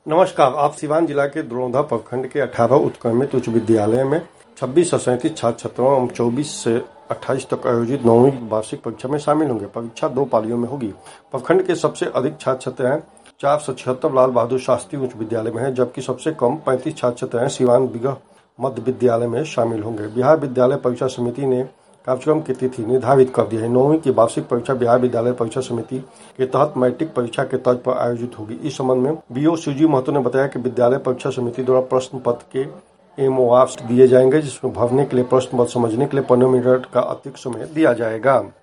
नमस्कार। आप सिवान जिला के द्रोणा प्रखंड के 18 उत्क्रमित उच्च विद्यालय में 26 और 37 छात्र छात्राओं एवं 24 से 28 तक आयोजित 9वीं वार्षिक परीक्षा में शामिल होंगे। परीक्षा 2 पालियों में होगी। प्रखंड के सबसे अधिक छात्र छात्राएं 476 लाल बहादुर शास्त्री उच्च विद्यालय में हैं, जबकि सबसे कम 35 छात्र छात्राएं सिवान विगह मध्य विद्यालय में शामिल होंगे। बिहार विद्यालय परीक्षा समिति ने कार्यक्रम की तिथि निर्धारित कर दी है। 9वीं की वार्षिक परीक्षा बिहार विद्यालय परीक्षा समिति के तहत मैट्रिक परीक्षा के तर्ज पर आयोजित होगी। इस संबंध में बीओ सुजी महतो ने बताया कि विद्यालय परीक्षा समिति द्वारा प्रश्न पत्र के एमओआर दिए जाएंगे, जिसमें भरने के लिए प्रश्न पत्र समझने के लिए 15 मिनट का अतिरिक्त समय दिया जाएगा।